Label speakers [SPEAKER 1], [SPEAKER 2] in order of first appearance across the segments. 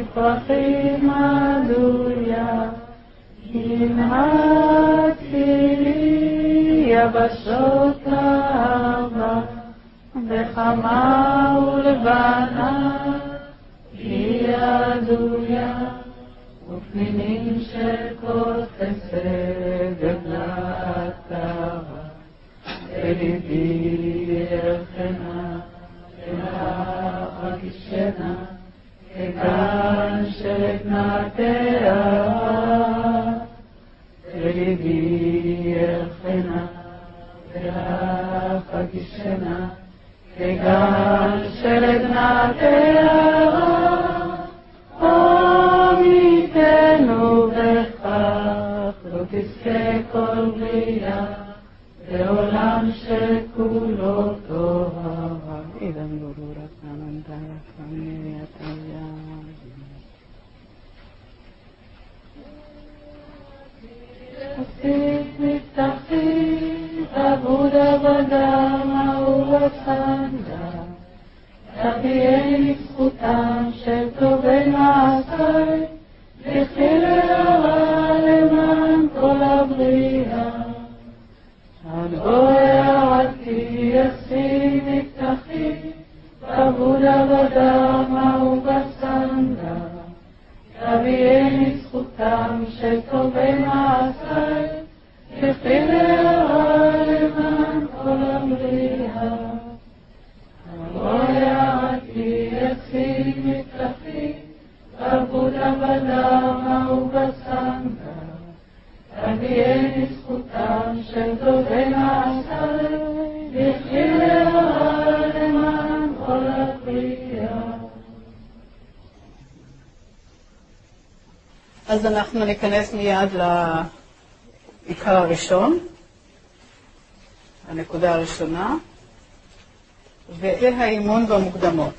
[SPEAKER 1] פרחים עדויה, הנהגתי לי יבשות אהבה, בחמה ולבנה היא עדויה, ופנינים שכל חסד גדלת אהבה, בליבי ירחנה, אלך אגישנה, כגן שכנתיה, בליבי ירחנה, אלך אגישנה, כגן שכנתיה, עמיתנו בכך, לא תזכה כל בריאה, בעולם שכולו טובה. אידם גורו רצננדה רצנני התאיה. עשית מבטחית עבוד עבדם ובצנדה, תביאני זכותם של טובי מעשי, לכי להרע למען כל הבריאה. על אוהרתי עשי מבטחי, עבוד עבדם ובצנדה, תביאני זכותם של טובי מעשי, לכי להרע למען כל הבריאה. על אוהרתי עשי מבטחי, עבוד עבדם ובצנדה, תביאני זכותם של טובי מעשי, לכי להרע למען כל הבריאה.
[SPEAKER 2] אז אנחנו ניכנס מיד לעיקר הראשון, הנקודה הראשונה, וזה האימון במוקדמות.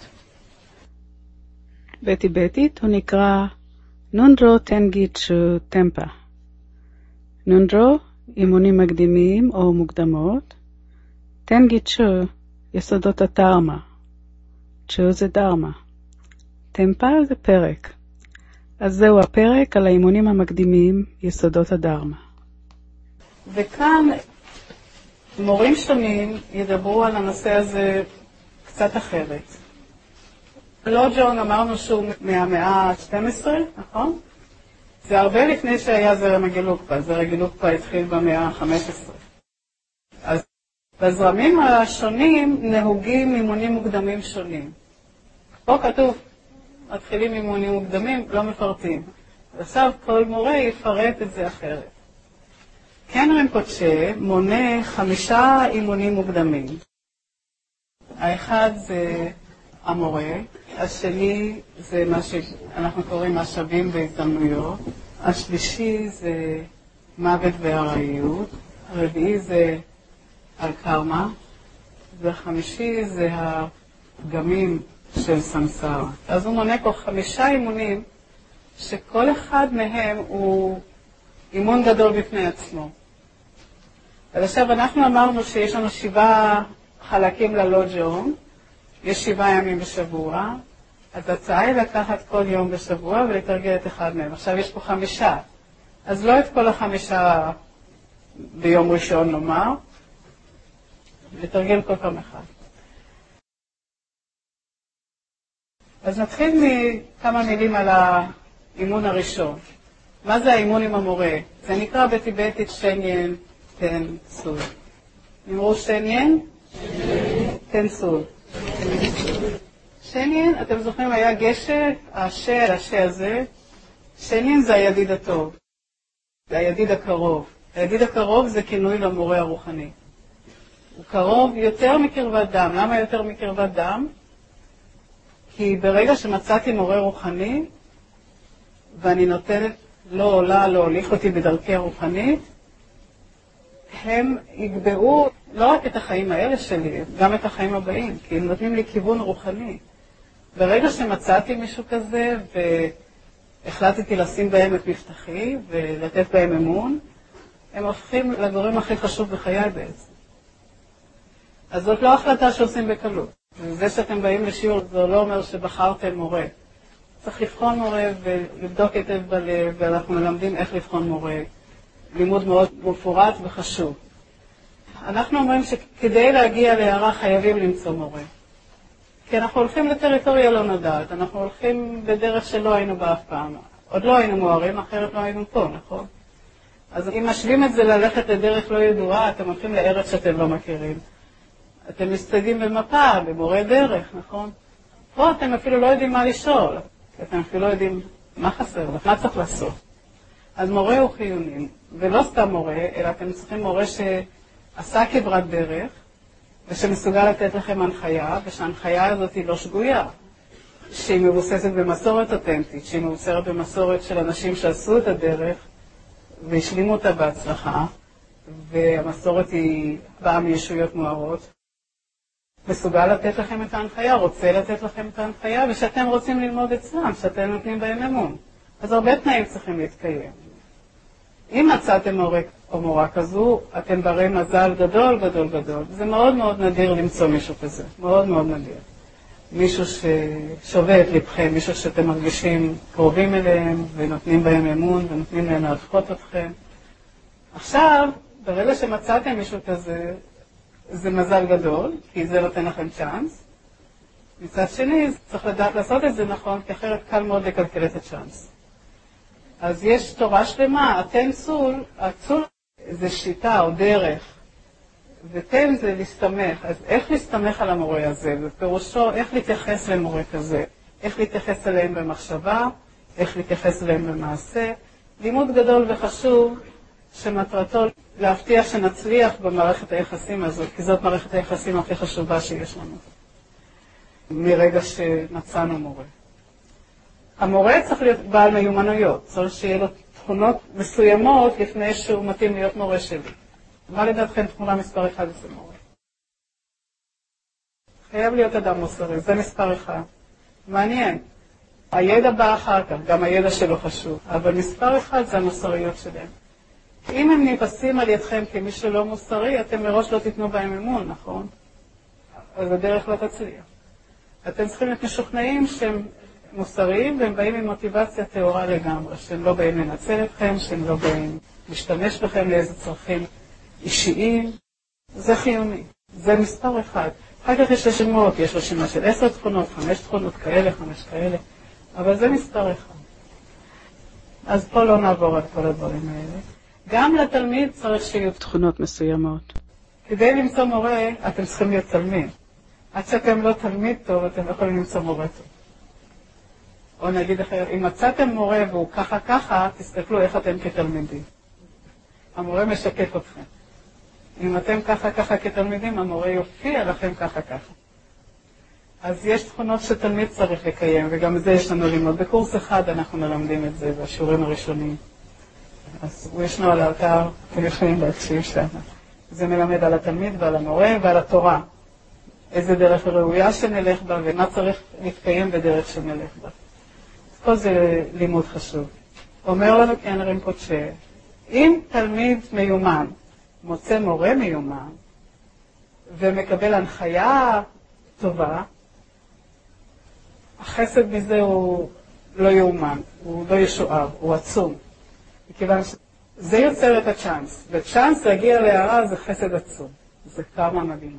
[SPEAKER 2] בטיבטית הוא נקרא נונדרו טנגיצ'ו טמפה. נונדרו, אימונים מקדימים או מוקדמות. טנגיצ'ו, יסודות הדרמה. צ'ו זה דרמה. טמפה זה פרק. אז זהו הפרק על האימונים המקדימים, יסודות הדרמה. וכאן מורים שונים ידברו על הנושא הזה קצת אחרת. לוג'ון אמרנו שהוא מהמאה ה-12, נכון? זה הרבה לפני שהיה זרם הגלוקפה. זרם הגלוקפה התחיל במאה ה-15. אז בזרמים השונים נהוגים אימונים מוקדמים שונים. פה כתוב, מתחילים אימונים מוקדמים, לא מפרטים. ועכשיו כל מורה יפרט את זה אחרת. כן רינפוצ'ה מונה 5 אימונים מוקדמים. האחד זה המורה, השני זה מה שאנחנו קוראים משאבים והזדמנויות, השלישי זה מוות והרעיות, הרביעי זה על קרמה, והחמישי זה הפגמים של סמסרה. אז הוא מונה פה 5 אימונים שכל אחד מהם הוא אימון גדול בפני עצמו. אז עכשיו אנחנו אמרנו שיש לנו 7 חלקים ללוג'ון, יש 7 ימים בשבוע, אז ההצעה היא לקחת כל יום בשבוע ולתרגל את אחד מהם. עכשיו יש פה 5, אז לא את כל 5 ביום ראשון נאמר, לתרגל כל פעם אחד. אז נתחיל מכמה מילים על האימון הראשון. מה זה האימון עם המורה? זה נקרא בטיבטית שניין תן סול. נאמרו שניין? תן סול. שניין, אתם זוכרים, היה גשר, השה הזה. שניין זה הידיד הטוב. זה הידיד הקרוב. הידיד הקרוב זה כינוי למורה הרוחני. הוא קרוב יותר מקרבת דם. למה יותר מקרבת דם? כי ברגע שמצאתי מורה רוחני, ואני נותנת לא עולה, לא הוליך אותי בדרכי הרוחנית, הם יגבעו לא רק את החיים האלה שלי, גם את החיים הבאים, כי הם נותנים לי כיוון רוחני. ברגע שמצאתי מישהו כזה, והחלטתי לשים בהם את מבטחי, ולתת בהם אמון, הם הופכים לגורם הכי חשוב בחיי בעצם. אז זאת לא החלטה שעושים בקלות. זה שאתם באים לשיעור, זה לא אומר שבחרתם מורה. צריך לבחון מורה ולבדוק היטב בלב, ואנחנו מלמדים איך לבחון מורה. לימוד מאוד מפורט וחשוב. אנחנו אומרים שכדי להגיע להערה חייבים למצוא מורה. כי אנחנו הולכים לטריטוריה לא נודעת, אנחנו הולכים בדרך שלא היינו בה אף פעם. עוד לא היינו מוארים, אחרת לא היינו פה, נכון? אז אם משווים את זה ללכת לדרך לא ידועה, אתם הולכים לארץ שאתם לא מכירים. אתם מסתגים במפה, במורה דרך, נכון? פה אתם אפילו לא יודעים מה לשאול. אתם אפילו לא יודעים מה חסר, מה צריך לעשות. אז מורה הוא חיוני, ולא סתם מורה, אלא אתם צריכים מורה שעשה כברת דרך, ושמסוגל לתת לכם הנחיה, ושההנחיה הזאת היא לא שגויה, שהיא מבוססת במסורת אותנטית, שהיא מבוססת במסורת של אנשים שעשו את הדרך, והשלימו אותה בהצלחה, והמסורת היא באה מישויות מוארות. מסוגל לתת לכם את ההנחיה, רוצה לתת לכם את ההנחיה, ושאתם רוצים ללמוד אצלם, שאתם נותנים בהם אמון. אז הרבה תנאים צריכים להתקיים. אם מצאתם מורה או מורה כזו, אתם ברי מזל גדול גדול גדול. זה מאוד מאוד נדיר למצוא מישהו כזה, מאוד מאוד נדיר. מישהו ששווה את לבכם, מישהו שאתם מרגישים קרובים אליהם ונותנים בהם אמון ונותנים להם להדחות אתכם. עכשיו, ברגע שמצאתם מישהו כזה, זה מזל גדול, כי זה נותן לכם צ'אנס. מצד שני, צריך לדעת לעשות את זה נכון, כי אחרת קל מאוד לקלקל את הצ'אנס. אז יש תורה שלמה, התן צול, הצול זה שיטה או דרך, ותן זה להסתמך. אז איך להסתמך על המורה הזה? בפירושו, איך להתייחס למורה כזה? איך להתייחס אליהם במחשבה? איך להתייחס אליהם במעשה? לימוד גדול וחשוב, שמטרתו להבטיח שנצליח במערכת היחסים הזאת, כי זאת מערכת היחסים הכי חשובה שיש לנו, מרגע שמצאנו מורה. המורה צריך להיות בעל מיומנויות, צריך שיהיה לו תכונות מסוימות לפני שהוא מתאים להיות מורה שלי. מה לדעתכם תכונה מספר 1 זה מורה? חייב להיות אדם מוסרי, זה מספר 1. מעניין. הידע בא אחר כך, גם הידע שלו חשוב, אבל מספר 1 זה המוסריות שלהם. אם הם נתפסים על ידכם כמי שלא מוסרי, אתם מראש לא תיתנו בהם אמון, נכון? אז הדרך לא תצליח. אתם צריכים להיות משוכנעים שהם מוסריים, והם באים עם מוטיבציה תאורה לגמרי, שהם לא באים לנצל אתכם, שהם לא באים להשתמש בכם לאיזה צרכים אישיים. זה חיוני. זה מספר 1. אחר כך יש רשימות, יש רשימה של 10 תכונות, 5 תכונות כאלה, 5 כאלה, אבל זה מספר 1. אז פה לא נעבור על כל הדברים האלה. גם לתלמיד צריך שיהיו תכונות מסוימות. כדי למצוא מורה, אתם צריכים להיות תלמיד. עד שאתם לא תלמיד טוב, אתם לא יכולים למצוא מורה טוב. או נגיד אחר, אם מצאתם מורה והוא ככה ככה, תסתכלו איך אתם כתלמידים. המורה משקף אתכם. אם אתם ככה ככה כתלמידים, המורה יופיע לכם ככה ככה. אז יש תכונות שתלמיד צריך לקיים, וגם זה יש לנו ללמוד. בקורס אחד אנחנו מלמדים את זה, בשיעורים הראשונים. אז הוא ישנו על האתר, אתם יכולים להקשיב שם. זה מלמד על התלמיד ועל המורה ועל התורה. איזה דרך ראויה שנלך בה ומה צריך להתקיים בדרך שנלך בה. אז כל זה לימוד חשוב. אומר לנו כן רימפוצ'ה, אם תלמיד מיומן מוצא מורה מיומן ומקבל הנחיה טובה, החסד מזה הוא לא יאומן, הוא לא ישוער, הוא עצום. מכיוון שזה יוצר את הצ'אנס, וצ'אנס להגיע להערה זה חסד עצום, זה קרמה מדהימה.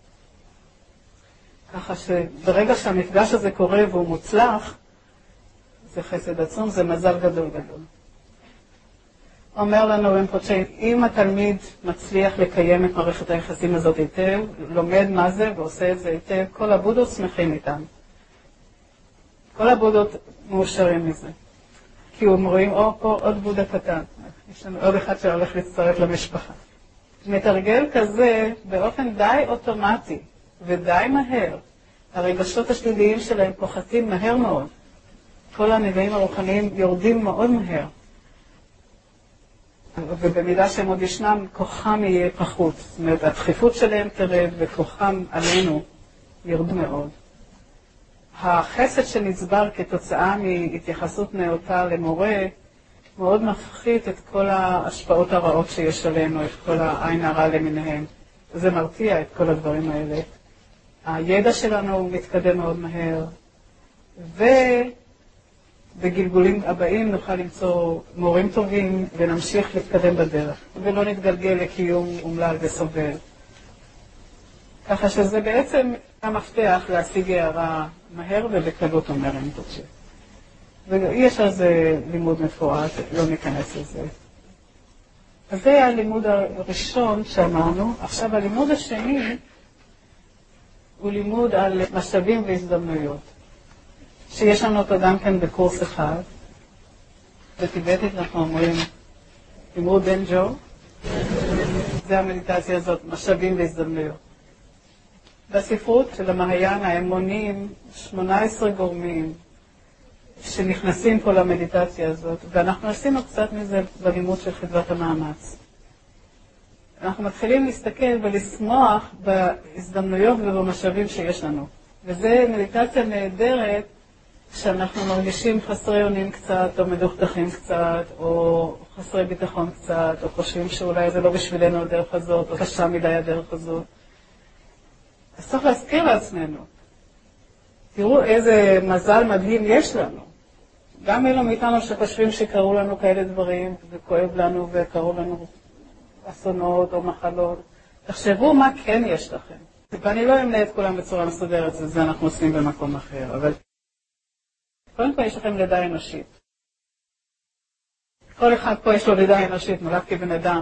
[SPEAKER 2] ככה שברגע שהמפגש הזה קורה והוא מוצלח, זה חסד עצום, זה מזל גדול גדול. אומר לנו רימפוצ'ה, אם התלמיד מצליח לקיים את מערכת היחסים הזאת היטב, לומד מה זה ועושה את זה היטב, כל הבודות שמחים איתם. כל הבודות מאושרים מזה. כי אומרים, פה עוד בודה קטן. יש לנו עוד אחד שהולך להצטרף למשפחה. מתרגל כזה באופן די אוטומטי ודי מהר. הרגשות השליליים שלהם פוחתים מהר מאוד. כל הנביאים הרוחניים יורדים מאוד מהר. ובמידה שהם עוד ישנם, כוחם יהיה פחות. זאת אומרת, הדחיפות שלהם תרד וכוחם עלינו ירד מאוד. החסד שנצבר כתוצאה מהתייחסות נאותה למורה, מאוד מפחית את כל ההשפעות הרעות שיש עלינו, את כל העין הרע למיניהם. זה מרתיע את כל הדברים האלה. הידע שלנו מתקדם מאוד מהר, בגלגולים הבאים נוכל למצוא מורים טובים ונמשיך להתקדם בדרך, ולא נתגלגל לקיום אומלל וסובל. ככה שזה בעצם המפתח להשיג הערה מהר ובקלות, אומר ריינפוצ'ה. ויש על זה לימוד מפורט, לא ניכנס לזה. אז זה הלימוד הראשון שאמרנו. עכשיו הלימוד השני הוא לימוד על משאבים והזדמנויות, שיש לנו אותו גם כן בקורס אחד. בטיבטית אנחנו אומרים לימוד דנג'ו, זה המדיטציה הזאת, משאבים והזדמנויות. בספרות של המעיין האמונים 18 גורמים שנכנסים פה למדיטציה הזאת, ואנחנו עשינו קצת מזה בלימוד של חדוות המאמץ. אנחנו מתחילים להסתכל ולשמוח בהזדמנויות ובמשאבים שיש לנו. וזה מדיטציה נהדרת כשאנחנו מרגישים חסרי אונים קצת, או מדוכדכים קצת, או חסרי ביטחון קצת, או חושבים שאולי זה לא בשבילנו הדרך הזאת, או קשה מדי הדרך הזאת. אז צריך להזכיר לעצמנו. תראו איזה מזל מדהים יש לנו. גם אלו מאיתנו שחושבים שקראו לנו כאלה דברים, וכואב לנו וקראו לנו אסונות או מחלות. תחשבו מה כן יש לכם. ואני לא אמנה את כולם בצורה מסודרת, זה אנחנו עושים במקום אחר, אבל קודם כל יש לכם לידה אנושית. כל אחד פה יש לו לידה אנושית, נולד כבן אדם.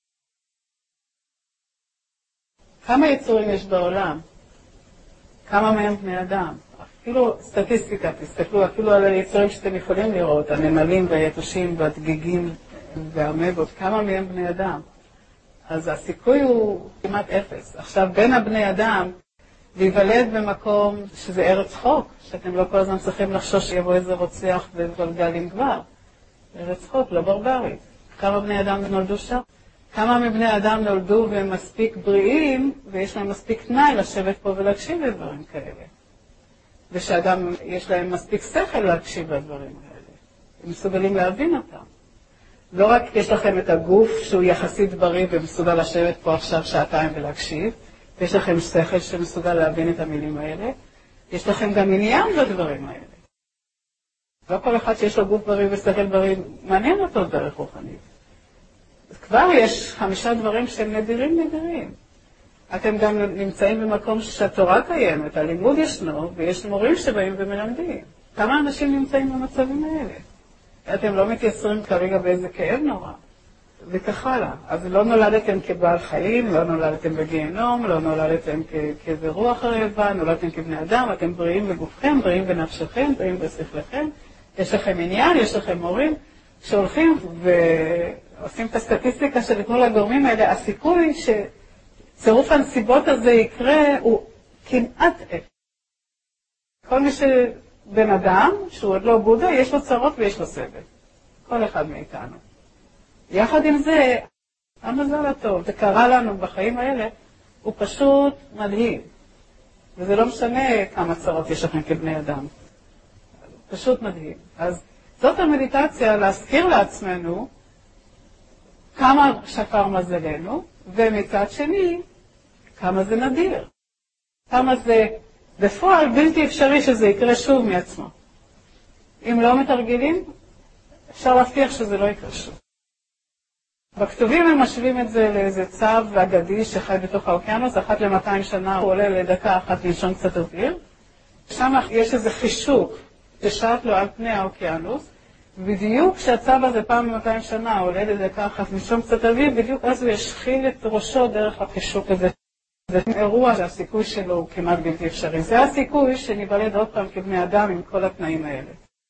[SPEAKER 2] כמה יצורים יש בעולם? כמה מהם בני אדם? אפילו סטטיסטיקה, תסתכלו אפילו על היצורים שאתם יכולים לראות, הנמלים והיתושים והדגיגים והאמבות, כמה מהם בני אדם? אז הסיכוי הוא כמעט אפס. עכשיו, בין הבני אדם, להיוולד במקום שזה ארץ חוק, שאתם לא כל הזמן צריכים לחשוש שיבוא איזה רוצח וגלגלים כבר. ארץ חוק, לא ברברית. כמה בני אדם נולדו שם? כמה מבני אדם נולדו והם מספיק בריאים, ויש להם מספיק תנאי לשבת פה ולהקשיב לדברים כאלה. ושאדם יש להם מספיק שכל להקשיב לדברים האלה. הם מסוגלים להבין אותם. לא רק יש לכם את הגוף שהוא יחסית בריא ומסוגל לשבת פה עכשיו שעתיים ולהקשיב, ויש לכם שכל שמסוגל להבין את המילים האלה, יש לכם גם עניין בדברים האלה. לא כל אחד שיש לו גוף בריא ושכל בריא, מעניין אותו דרך רוחנית. כבר יש 5 דברים שהם נדירים. אתם גם נמצאים במקום שהתורה קיימת, הלימוד ישנו, ויש מורים שבאים ומלמדים. כמה אנשים נמצאים במצבים האלה? אתם לא מתייסרים כרגע באיזה כאב נורא, וכך הלאה. אז לא נולדתם כבעל חיים, לא נולדתם בגיהנום, לא נולדתם כאיזה רוח רעבה, נולדתם כבני אדם, אתם בריאים בגופכם, בריאים בנפשכם, בריאים בשכלכם. יש לכם עניין, יש לכם מורים שהולכים ועושים את הסטטיסטיקה של כל הגורמים האלה. הסיכוי שצירוף הנסיבות הזה יקרה הוא כמעט אפס. כל מי שבן אדם, שהוא עוד לא בודה, יש לו צרות ויש לו סבל. כל אחד מאיתנו. יחד עם זה, המזל הטוב, זה קרה לנו בחיים האלה, הוא פשוט מדהים. וזה לא משנה כמה צרות יש לכם כבני אדם. פשוט מדהים. אז זאת המדיטציה, להזכיר לעצמנו כמה שפר מזלנו, ומצד שני, כמה זה נדיר. כמה זה בפועל בלתי אפשרי שזה יקרה שוב מעצמו. אם לא מתרגלים, אפשר להבטיח שזה לא יקרה שוב. בכתובים הם משווים את זה לאיזה צב אגדי שחי בתוך האוקיינוס, אחת ל-200 שנה הוא עולה לדקה אחת לנשון קצת אוויר. שם יש איזה חישוק ששט לו על פני האוקיינוס, בדיוק כשהצב הזה פעם ב-200 שנה עולה לדקה אחת לנשון קצת אוויר, בדיוק אז הוא ישחיל את ראשו דרך החישוק הזה. זה אירוע שהסיכוי שלו הוא כמעט בלתי אפשרי. זה הסיכוי שניוולד עוד פעם כבני אדם עם כל התנאים האלה.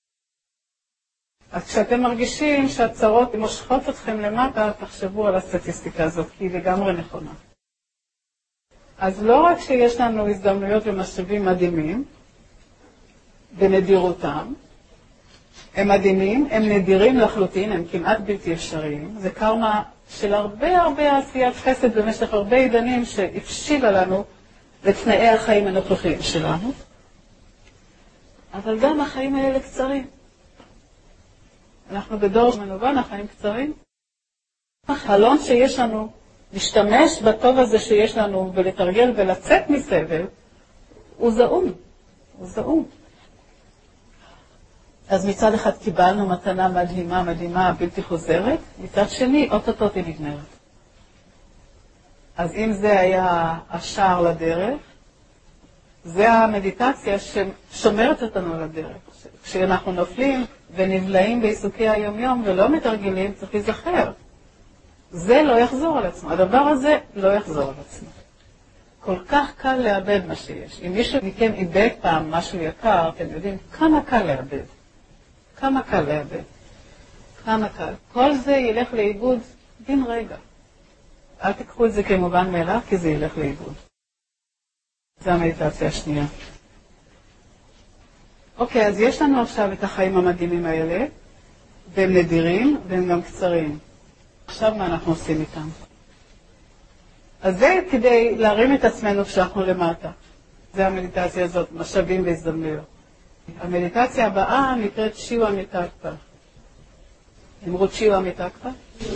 [SPEAKER 2] אז כשאתם מרגישים שהצרות מושכות אתכם למטה, תחשבו על הסטטיסטיקה הזאת, כי היא לגמרי נכונה. אז לא רק שיש לנו הזדמנויות ומשאבים מדהימים, בנדירותם, הם מדהימים, הם נדירים לחלוטין, הם כמעט בלתי אפשריים. זה קרמה של הרבה עשיית חסד במשך הרבה עידנים שהפשילה לנו לתנאי החיים הנוכחיים שלנו. אבל גם החיים האלה קצרים. אנחנו בדור מנוון, החיים קצרים. החלון שיש לנו, להשתמש בטוב הזה שיש לנו ולתרגל ולצאת מסבל, הוא זעום. הוא זעום.
[SPEAKER 1] אז מצד אחד קיבלנו מתנה מדהימה, מדהימה, בלתי חוזרת, מצד שני, אוטוטו היא נגמרת. אז אם זה היה השער לדרך, זה המדיטציה ששומרת אותנו לדרך. כשאנחנו נופלים ונבלעים בעיסוקי היומיום ולא מתרגלים, צריך להיזכר. זה לא יחזור על עצמו. הדבר הזה לא יחזור על עצמו. כל כך קל לאבד מה שיש. אם מישהו מכם איבד פעם משהו יקר, אתם יודעים כמה קל לאבד. כמה קל לאבד. כמה קל. כל זה ילך לאיבוד בן רגע. אל תקחו את זה כמובן מאליו, כי זה ילך לאיבוד. זה המדיטציה השנייה. אוקיי, אז יש לנו עכשיו את החיים המדהימים האלה, והם נדירים והם גם קצרים. עכשיו מה אנחנו עושים איתם? אז זה כדי להרים את עצמנו כשאנחנו למטה. זה המדיטציה הזאת, משאבים והזדמנויות. המדיטציה הבאה נקראת שיווה מיטקפה. אמרו שיווה מיטקפה?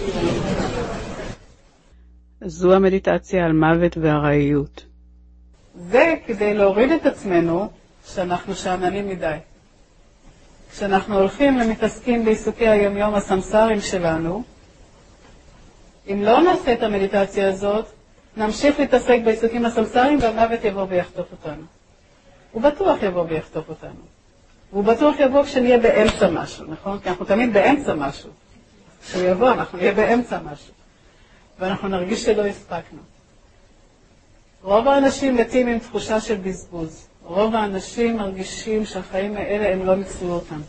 [SPEAKER 2] זו המדיטציה על מוות והראיות.
[SPEAKER 1] זה כדי להוריד את עצמנו שאנחנו שעננים מדי. כשאנחנו הולכים ומתעסקים בעיסוקי היומיום הסמסרים שלנו, אם לא נעשה את המדיטציה הזאת, נמשיך להתעסק בעיסוקים הסמסרים והמוות יבוא ויחטוף אותנו. הוא בטוח יבוא ויחטוף אותנו. והוא בטוח יבוא כשנהיה באמצע משהו, נכון? כי אנחנו תמיד באמצע משהו. כשהוא יבוא אנחנו נהיה באמצע משהו. ואנחנו נרגיש שלא הספקנו. רוב האנשים מתים עם תחושה של בזבוז. רוב האנשים מרגישים שהחיים האלה הם לא ניצלו אותם.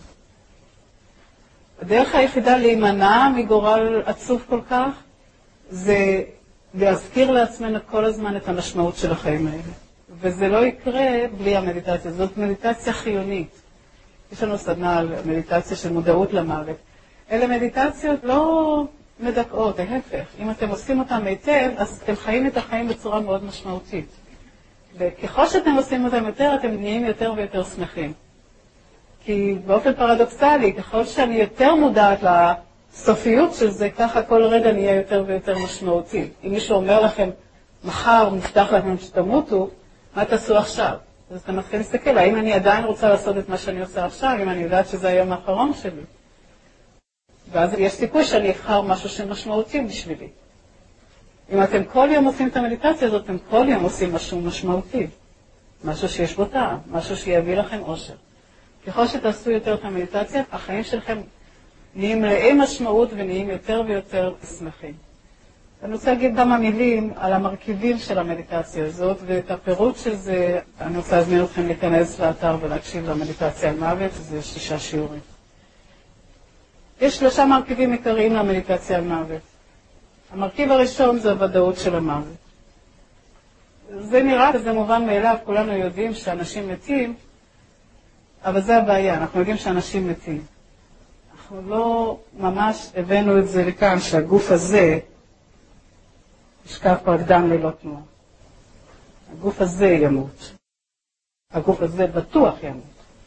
[SPEAKER 1] הדרך היחידה להימנע מגורל עצוב כל כך, זה להזכיר לעצמנו כל הזמן את המשמעות של החיים האלה. וזה לא יקרה בלי המדיטציה. זאת מדיטציה חיונית. יש לנו סדנה על מדיטציה של מודעות למוות. אלה מדיטציות לא מדכאות, ההפך. אם אתם עושים אותם היטב, אז אתם חיים את החיים בצורה מאוד משמעותית. וככל שאתם עושים אותם יותר, אתם נהיים יותר ויותר שמחים. כי באופן פרדוקסלי, ככל שאני יותר מודעת לסופיות של זה, ככה כל רגע נהיה יותר ויותר משמעותי. אם מישהו אומר לכם, מחר נפתח לכם שתמותו, מה תעשו עכשיו? אז אתה מתחיל להסתכל, האם אני עדיין רוצה לעשות את מה שאני עושה עכשיו, אם אני יודעת שזה היום האחרון שלי. ואז יש סיכוי שאני אבחר משהו שמשמעותי בשבילי. אם אתם כל יום עושים את המדיטציה הזאת, אתם כל יום עושים משהו משמעותי. משהו שיש בו טעם, משהו שיביא לכם אושר. ככל שתעשו יותר את המדיטציה, החיים שלכם נהיים מלאי משמעות ונהיים יותר ויותר שמחים. אני רוצה להגיד כמה מילים על המרכיבים של המדיטציה הזאת, ואת הפירוט של זה, אני רוצה להזמין אתכם להיכנס לאתר ולהקשיב למדיטציה על מוות, זה 6 שיעורים. יש 3 מרכיבים עיקריים למדיטציה על מוות. המרכיב הראשון זה הוודאות של המוות. זה נראה וזה מובן מאליו, כולנו יודעים שאנשים מתים, אבל זה הבעיה, אנחנו יודעים שאנשים מתים. אנחנו לא ממש הבאנו את זה לכאן, שהגוף הזה ישכב פרק דם ללא תנועה. הגוף הזה ימות. הגוף הזה בטוח ימות.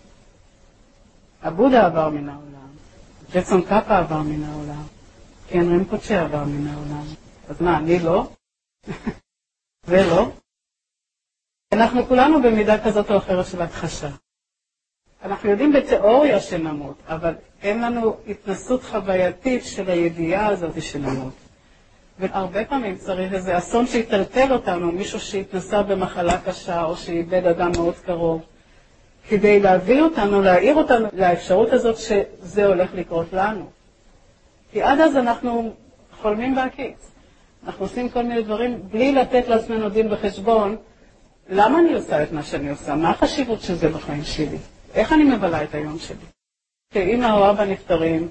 [SPEAKER 1] הבודה עבר מן העולם. ג'טסון קאפה עבר מן העולם. כן, רינפוצ'ה עבר מן העולם. אז מה, אני לא? ולא? אנחנו כולנו במידה כזאת או אחרת של הכחשה. אנחנו יודעים בתיאוריה שנמות, אבל אין לנו התנסות חווייתית של הידיעה הזאת שנמות. והרבה פעמים צריך איזה אסון שיטלטל אותנו, מישהו שהתנסה במחלה קשה או שאיבד אדם מאוד קרוב, כדי להביא אותנו, להעיר אותנו לאפשרות הזאת שזה הולך לקרות לנו. כי עד אז אנחנו חולמים בהקיץ. אנחנו עושים כל מיני דברים בלי לתת לעצמנו דין בחשבון, למה אני עושה את מה שאני עושה? מה החשיבות של זה בחיים שלי? איך אני מבלה את היום שלי? כאמא או אבא נפטרים,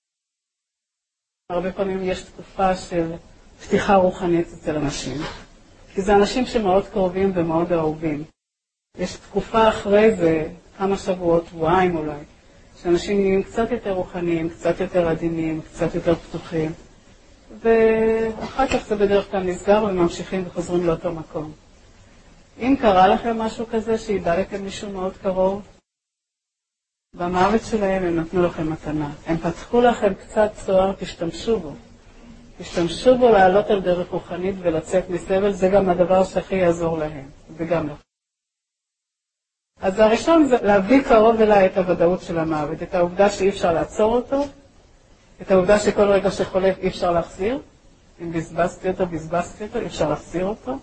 [SPEAKER 1] הרבה פעמים יש תקופה של פתיחה רוחנית אצל אנשים. כי זה אנשים שמאוד קרובים ומאוד אהובים. יש תקופה אחרי זה, כמה שבועות, שבועיים אולי, שאנשים נהיים קצת יותר רוחניים, קצת יותר עדינים, קצת יותר פתוחים. ואחר כך זה בדרך כלל נסגר וממשיכים וחוזרים לאותו מקום. אם קרה לכם משהו כזה שאיבדתם מישהו מאוד קרוב, במוות שלהם הם נתנו לכם מתנה. הם פתחו לכם קצת צוהר, תשתמשו בו. תשתמשו בו לעלות על דרך רוחנית ולצאת מסבל, זה גם הדבר שהכי יעזור להם, וגם לכם. אז הראשון זה להביא קרוב אליי את הוודאות של המוות, את העובדה שאי אפשר לעצור אותו, את העובדה שכל רגע שחולף אי אפשר להחזיר, אם בזבזתי אותו, אי אפשר להחזיר אותו.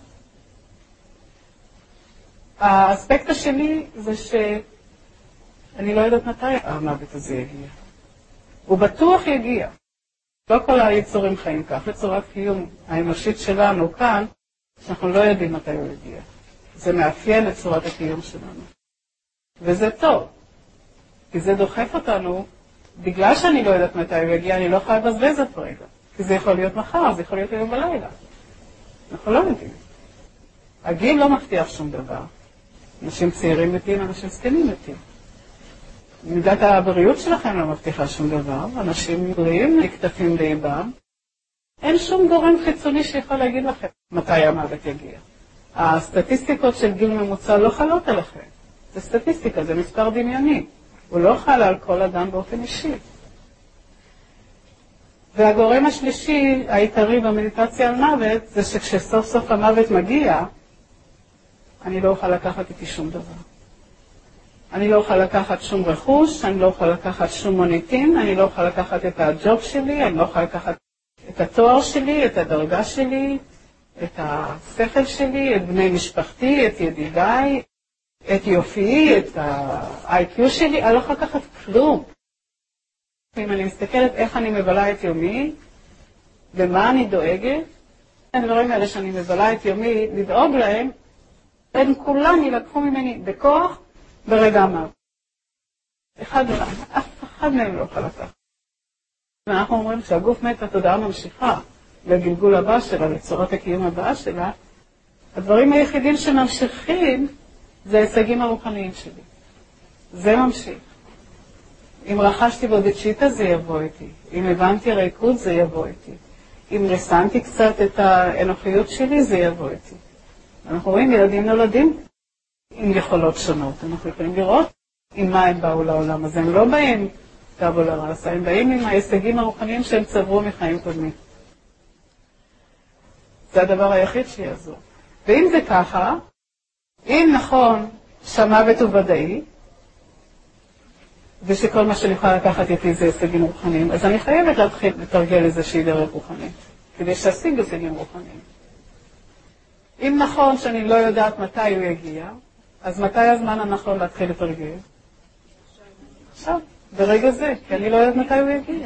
[SPEAKER 1] האספקט השני זה שאני לא יודעת מתי המוות הזה יגיע. הוא בטוח יגיע. לא כל היצורים חיים כך. לצורת קיום האנושית שלנו כאן, שאנחנו לא יודעים מתי הוא יגיע. זה מאפיין את צורת הקיום שלנו. וזה טוב. כי זה דוחף אותנו, בגלל שאני לא יודעת מתי הוא יגיע, אני לא יכולה לבזבז את רגע. כי זה יכול להיות מחר, זה יכול להיות היום בלילה. אנחנו לא יודעים. הגיל לא מבטיח שום דבר. אנשים צעירים מתים, אנשים זקנים מתים. מידת הבריאות שלכם לא מבטיחה שום דבר. אנשים בריאים נקטפים לאיבם. אין שום גורם חיצוני שיכול להגיד לכם מתי המוות יגיע. הסטטיסטיקות של גיל ממוצע לא חלות עליכם. זה סטטיסטיקה, זה מספר דמיוני. הוא לא חל על כל אדם באופן אישי. והגורם השלישי, העיקרי במדיטציה על מוות, זה שכשסוף סוף המוות מגיע, אני לא אוכל לקחת איתי שום דבר. אני לא אוכל לקחת שום רכוש, אני לא אוכל לקחת שום מוניטין, אני לא אוכל לקחת את הג'וב שלי, אני לא אוכל לקחת את התואר שלי, את הדרגה שלי, את השכל שלי, את בני משפחתי, את ידידיי, את יופי, את ה-IQ שלי, אני לא אוכל לקחת כלום. אם אני מסתכלת איך אני מבלה את יומי, במה אני דואגת, הדברים האלה שאני מבלה את יומי, לדאוג להם, הם כולם ילקחו ממני בכוח ברגע המוות. אף אחד מהם לא יכול לקחת. ואנחנו אומרים שהגוף מת, התודעה ממשיכה לגלגול הבא שלה, לצורת הקיום הבאה שלה. הדברים היחידים שממשיכים זה ההישגים הרוחניים שלי. זה ממשיך. אם רכשתי בודדשיטה זה יבוא איתי. אם הבנתי ריקוד זה יבוא איתי. אם רסנתי קצת את האנוכיות שלי זה יבוא איתי. אנחנו רואים ילדים נולדים עם יכולות שונות. אנחנו יכולים לראות עם מה הם באו לעולם הזה. הם לא באים טאבולה ראסה, הם באים עם ההישגים הרוחניים שהם צברו מחיים קודמים. זה הדבר היחיד שיעזור. ואם זה ככה, אם נכון שהמוות הוא ודאי, ושכל מה שאני יכולה לקחת איתי זה הישגים רוחניים, אז אני חייבת להתחיל לתרגל איזושהי דרך רוחנית, כדי שאשיג הישגים רוחניים. אם נכון שאני לא יודעת מתי הוא יגיע, אז מתי הזמן הנכון להתחיל לתרגל? עכשיו, ברגע זה, כי אני לא יודעת מתי הוא יגיע.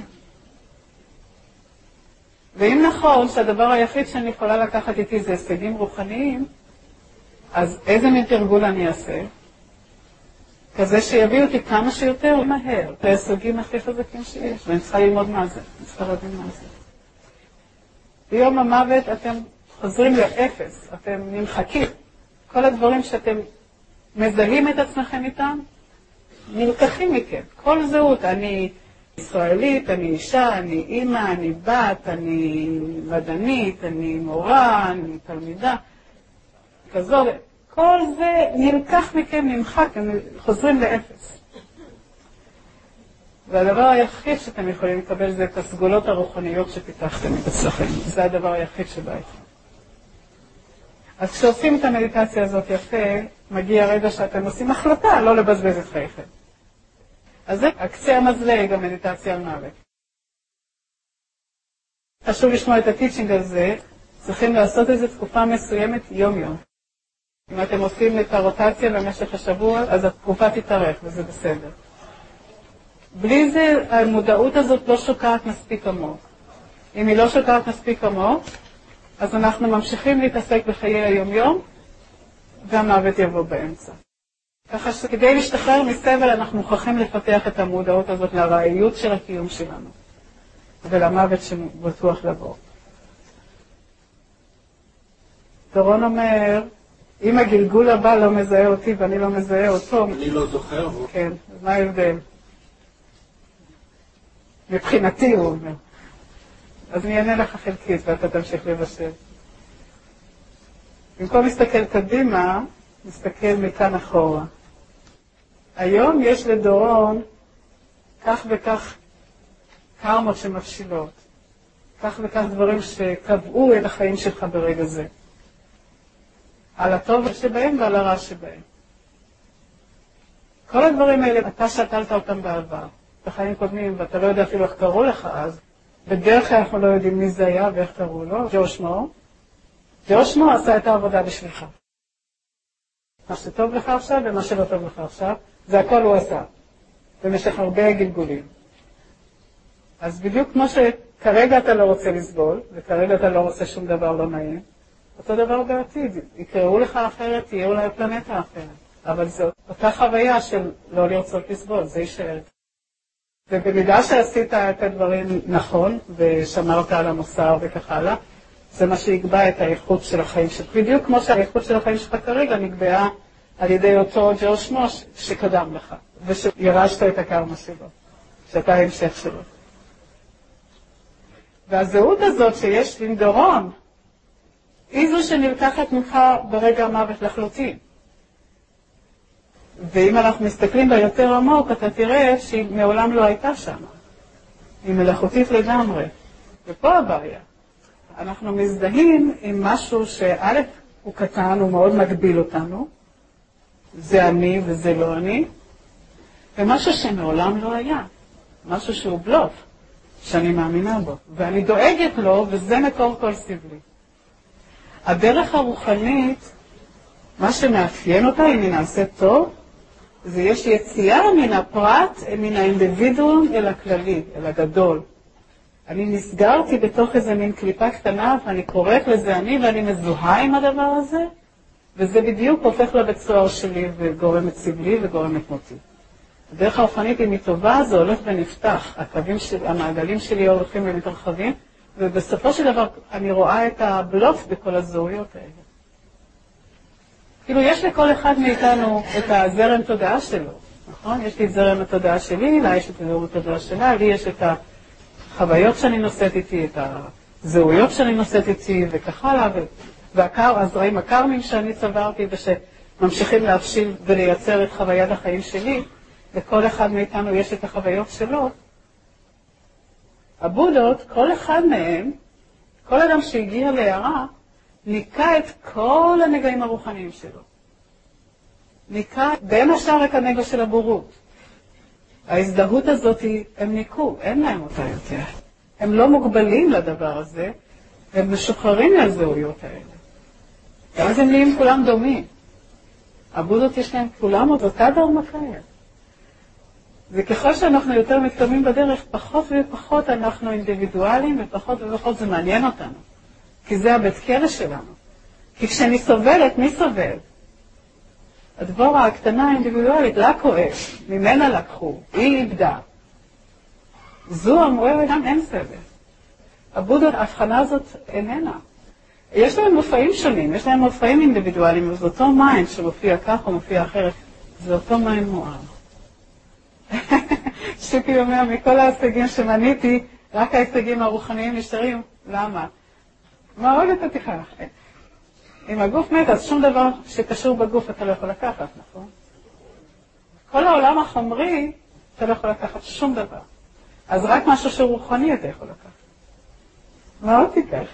[SPEAKER 1] ואם נכון שהדבר היחיד שאני יכולה לקחת איתי זה הישגים רוחניים, אז איזה מין תרגול אני אעשה? כזה שיביא אותי כמה שיותר מהר, את ההישגים הכי חזקים שיש, ואני צריכה ללמוד מה זה, אני צריכה להבין מה זה. ביום המוות אתם חוזרים לאפס, אתם נמחקים. כל הדברים שאתם מזהים את עצמכם איתם, נלקחים מכם. כל זהות, אני ישראלית, אני אישה, אני אימא, אני בת, אני מדענית, אני מורה, אני תלמידה, כזו. כל זה נלקח מכם, נמחק, הם חוזרים לאפס. והדבר היחיד שאתם יכולים לקבל זה את הסגולות הרוחניות שפיתחתם את אצלכם. זה הדבר היחיד שבא איתכם. אז כשעושים את המדיטציה הזאת יפה, מגיע רגע שאתם עושים החלטה לא לבזבז את חייכם. אז זה הקצה המזלג, המדיטציה על מוות. חשוב לשמוע את הטיצ'ינג הזה, צריכים לעשות איזו תקופה מסוימת יום-יום. אם אתם עושים את הרוטציה במשך השבוע, אז התקופה תתארך, וזה בסדר. בלי זה, המודעות הזאת לא שוקעת מספיק עמוק. אם היא לא שוקעת מספיק עמוק, אז אנחנו ממשיכים להתעסק בחיי היום-יום, והמוות יבוא באמצע. ככה שכדי להשתחרר מסבל, אנחנו מוכרחים לפתח את המודעות הזאת לרעיות של הקיום שלנו, ולמוות שבטוח לבוא. דורון אומר, אם הגלגול הבא לא מזהה אותי ואני לא מזהה אותו...
[SPEAKER 3] אני לא זוכר בו.
[SPEAKER 1] כן, אז מה ההבדל? מבחינתי הוא אומר. אז אני אענה לך חלקית ואתה תמשיך לבשל. במקום להסתכל קדימה, נסתכל מכאן אחורה. היום יש לדורון כך וכך קרמות שמפשילות. כך וכך דברים שקבעו את החיים שלך ברגע זה. על הטוב שבהם ועל הרע שבהם. כל הדברים האלה, אתה שתלת אותם בעבר, בחיים קודמים, ואתה לא יודע אפילו איך קראו לך אז. בדרך כלל אנחנו לא יודעים מי זה היה ואיך קראו לו, ג'וש מור. ג'וש מור עשה את העבודה בשבילך. מה שטוב לך עכשיו ומה שלא טוב לך עכשיו, זה הכל הוא עשה. במשך הרבה גלגולים. אז בדיוק כמו שכרגע אתה לא רוצה לסבול, וכרגע אתה לא רוצה שום דבר לא נעים, אותו דבר בעתיד. יקראו לך אחרת, תהיה אולי פלנטה אחרת. אבל זו אותה חוויה של לא לרצות לסבול, זה יישאר. ובמידה שעשית את הדברים נכון, ושמרת על המוסר וכך הלאה, זה מה שיקבע את האיכות של החיים שלך. בדיוק כמו שהאיכות של החיים שלך כרגע נקבעה על ידי אותו ג'וש מור שקדם לך, ושירשת את הקרמה שלו, שאתה ההמשך שלו. והזהות הזאת שיש עם דורון, היא זו שנלקחת ממך ברגע המוות לחלוטין. ואם אנחנו מסתכלים בה יותר עמוק, אתה תראה שהיא מעולם לא הייתה שם. היא מלאכותית לגמרי. ופה הבעיה. אנחנו מזדהים עם משהו שא' הוא קטן, הוא מאוד מגביל אותנו. זה אני וזה לא אני. ומשהו שמעולם לא היה. משהו שהוא בלוף, שאני מאמינה בו. ואני דואגת לו, וזה מקור כל סבלי. הדרך הרוחנית, מה שמאפיין אותה, אם היא נעשית טוב, זה יש יציאה מן הפרט, מן האינדיבידואום אל הכללי, אל הגדול. אני נסגרתי בתוך איזה מין קליפה קטנה, ואני קוראת לזה אני, ואני מזוהה עם הדבר הזה, וזה בדיוק הופך לבית סוהר שלי, וגורם את סבלי וגורם את מותי. הדרך הרוחנית, אם היא טובה, זה הולך ונפתח. המעגלים שלי הולכים ומתרחבים, ובסופו של דבר אני רואה את הבלוף בכל הזהויות האלה. כאילו יש לכל אחד מאיתנו את הזרם תודעה שלו, נכון? יש לי את זרם התודעה שלי, לה יש את זרם התודעה שלה, לי יש את החוויות שאני נושאת איתי, את הזהויות שאני נושאת איתי וכך הלאה, והזרעים הקרמים שאני צברתי ושממשיכים להבשיל ולייצר את חוויית החיים שלי, לכל אחד מאיתנו יש את החוויות שלו. הבודות, כל אחד מהם, כל אדם שהגיע להערה, ניקה את כל הנגעים הרוחניים שלו. ניקה בין השאר את הנגע של הבורות. ההזדהות הזאת הם ניקו, אין להם אותה יותר. הם לא מוגבלים לדבר הזה, הם משוחררים מהזהויות האלה. ואז הם נהיים כולם דומים. הבודות יש להם כולם אותה דרמקאיה. וככל שאנחנו יותר מתקדמים בדרך, פחות ופחות אנחנו אינדיבידואלים, ופחות ופחות זה מעניין אותנו. כי זה הבית כלא שלנו. כי כשאני סובלת, מי סובל? הדבורה הקטנה האינדיבידואלית, לה כואב, ממנה לקחו, היא איבדה. זו המוארת, גם אין סבל. הבודות, ההבחנה הזאת איננה. יש להם מופעים שונים, יש להם מופעים אינדיבידואליים, וזה אותו מים שמופיע כך או מופיע אחרת, זה אותו מים מואר. שוקי אומר, מכל ההישגים שמניתי, רק ההישגים הרוחניים נשארים. למה? מה עוד אתה תיקח? אם הגוף מת, אז שום דבר שקשור בגוף אתה לא יכול לקחת, נכון? כל העולם החומרי, אתה לא יכול לקחת שום דבר. אז רק משהו שהוא רוחני אתה יכול לקחת. מה עוד תיקח?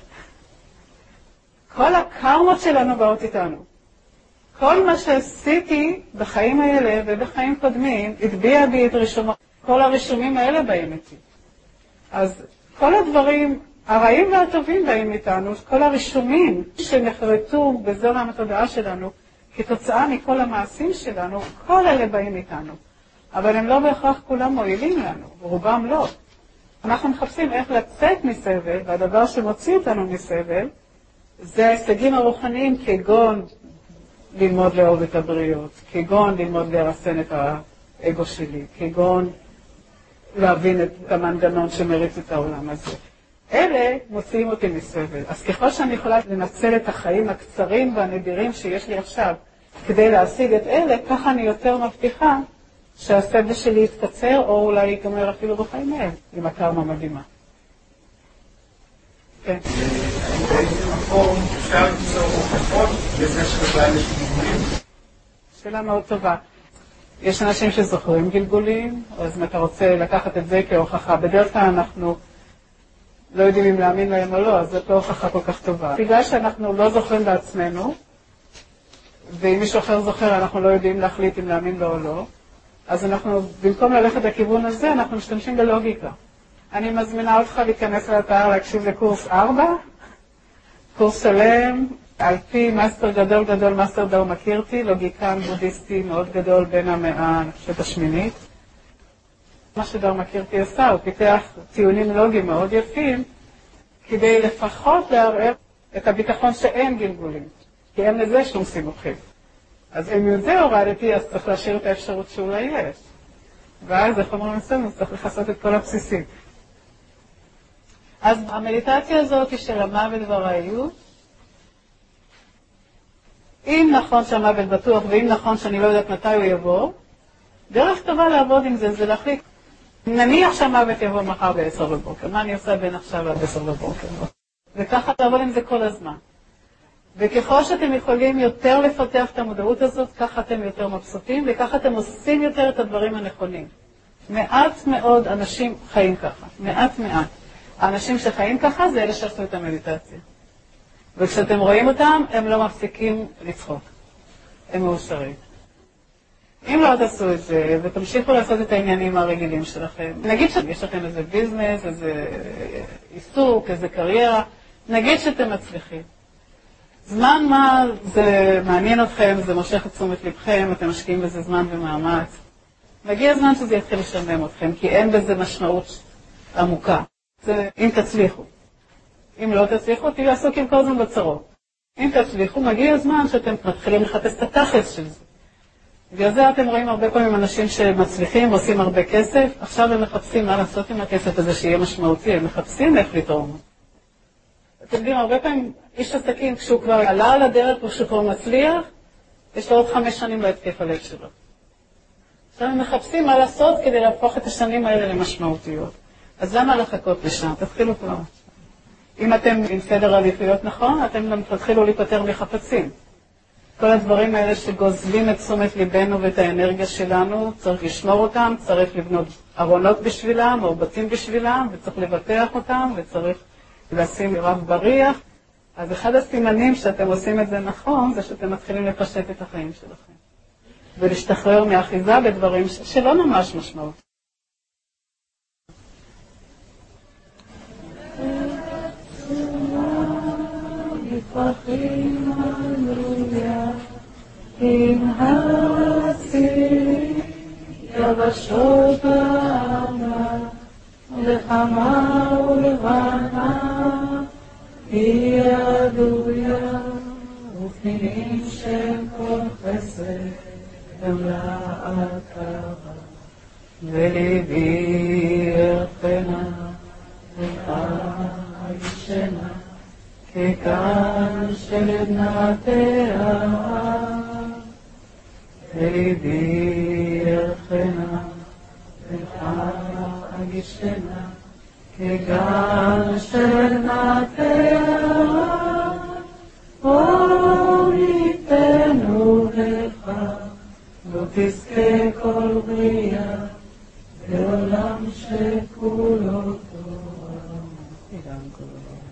[SPEAKER 1] כל הקרמות שלנו באות איתנו. כל מה שעשיתי בחיים האלה ובחיים קודמים, התביע בי את רישומות. כל הרישומים האלה באים איתי. אז כל הדברים הרעים והטובים באים איתנו, כל הרישומים שנחרטו בזרם התודעה שלנו, כתוצאה מכל המעשים שלנו, כל אלה באים איתנו. אבל הם לא בהכרח כולם מועילים לנו, רובם לא. אנחנו מחפשים איך לצאת מסבל, והדבר שמוציא אותנו מסבל, זה ההישגים הרוחניים כגון ללמוד לאהוב את הבריות, כגון ללמוד לרסן את האגו שלי, כגון להבין את המנגנון שמריץ את העולם הזה. אלה מוציאים אותי מסבל. אז ככל שאני יכולה לנצל את החיים הקצרים והנדירים שיש לי עכשיו כדי להשיג את אלה, ככה אני יותר מבטיחה שהסבל שלי יתקצר או אולי ייגמר אפילו בחיים האלה, עם הקרמה מדהימה. כן. שאלה מאוד טובה. יש אנשים שזוכרים גלגולים, אז אם אתה רוצה לקחת את זה כהוכחה, בדרך כלל אנחנו לא יודעים אם להאמין להם או לא, אז זאת לא הוכחה כל כך טובה. בגלל שאנחנו לא זוכרים בעצמנו, ואם מישהו אחר זוכר אנחנו לא יודעים להחליט אם להאמין לו או לא, אז אנחנו, במקום ללכת לכיוון הזה, אנחנו משתמשים בלוגיקה. אני מזמינה אותך להיכנס לאתר, להקשיב לקורס 4, קורס שלם, על פי מאסטר גדול, מאסטר דאו מקירטי, לוגיקן בודהיסטי מאוד גדול בין המאה, אני חושבת, השמינית. מה שדאו מקירטי עשה, הוא פיתח טיעונים לוגיים מאוד יפים, כדי לפחות לערער את הביטחון שאין גלגולים, כי אין לזה שום סימוכים. אז אם את זה הורדתי, אז צריך להשאיר את האפשרות שאולי יש. ואז, איך אומרים אצלנו, צריך לחסות את כל הבסיסים. אז המדיטציה הזאת של המוות והרעיות, אם נכון שהמוות בטוח, ואם נכון שאני לא יודעת מתי הוא יבוא, דרך טובה לעבוד עם זה, זה להחליט. נניח שהמוות יבוא מחר ב-10 בבוקר, מה אני עושה בין עכשיו עד 10 בבוקר? וככה לעבוד עם זה כל הזמן. וככל שאתם יכולים יותר לפתח את המודעות הזאת, ככה אתם יותר מבסוטים, וככה אתם עושים יותר את הדברים הנכונים. מעט מאוד אנשים חיים ככה, מעט. האנשים שחיים ככה זה אלה שעשו את המדיטציה. וכשאתם רואים אותם, הם לא מפסיקים לצחוק. הם מאושרים. אם לא תעשו את זה, ותמשיכו לעשות את העניינים הרגילים שלכם, נגיד שיש לכם איזה ביזנס, איזה עיסוק, איזה קריירה, נגיד שאתם מצליחים. זמן מה זה מעניין אתכם, זה מושך את תשומת לבכם, אתם משקיעים בזה זמן ומאמץ. מגיע הזמן שזה יתחיל לשמם אתכם, כי אין בזה משמעות עמוקה. זה אם תצליחו. אם לא תצליחו, תהיו עסוקים כל הזמן בצרות. אם תצליחו, מגיע הזמן שאתם מתחילים לחפש את התכלס של זה. בגלל זה אתם רואים הרבה פעמים אנשים שמצליחים ועושים הרבה כסף, עכשיו הם מחפשים מה לעשות עם הכסף הזה שיהיה משמעותי, הם מחפשים איך לתרום. אתם יודעים, הרבה פעמים איש עסקים, כשהוא כבר עלה על הדרך וכשהוא כבר מצליח, יש לו עוד 5 שנים להתקף הלב שלו. עכשיו הם מחפשים מה לעשות כדי להפוך את השנים האלה למשמעותיות. אז למה לחכות לשם? תתחילו כבר. אם אתם עם סדר עדיפויות נכון, אתם גם תתחילו להיפטר מחפצים. כל הדברים האלה שגוזלים את תשומת ליבנו ואת האנרגיה שלנו, צריך לשמור אותם, צריך לבנות ארונות בשבילם או בתים בשבילם, וצריך לבטח אותם, וצריך לשים רב בריח. אז אחד הסימנים שאתם עושים את זה נכון, זה שאתם מתחילים לפשט את החיים שלכם. ולהשתחרר מאחיזה בדברים שלא ממש משמעות. פרחים הללויה, עם הסירים, יבשות בעמה, לחמה ולבנה, היא הדויה, ופנינים של כל חסד, ולעקרה, וליבי ירחנה, וישנה, כקן של בנתיה, וליבי ירחנה, וישנה, כקן של בנתיה, אור ניתנו לך, לא תזכה כל בריאה, בעולם שכולו טוב.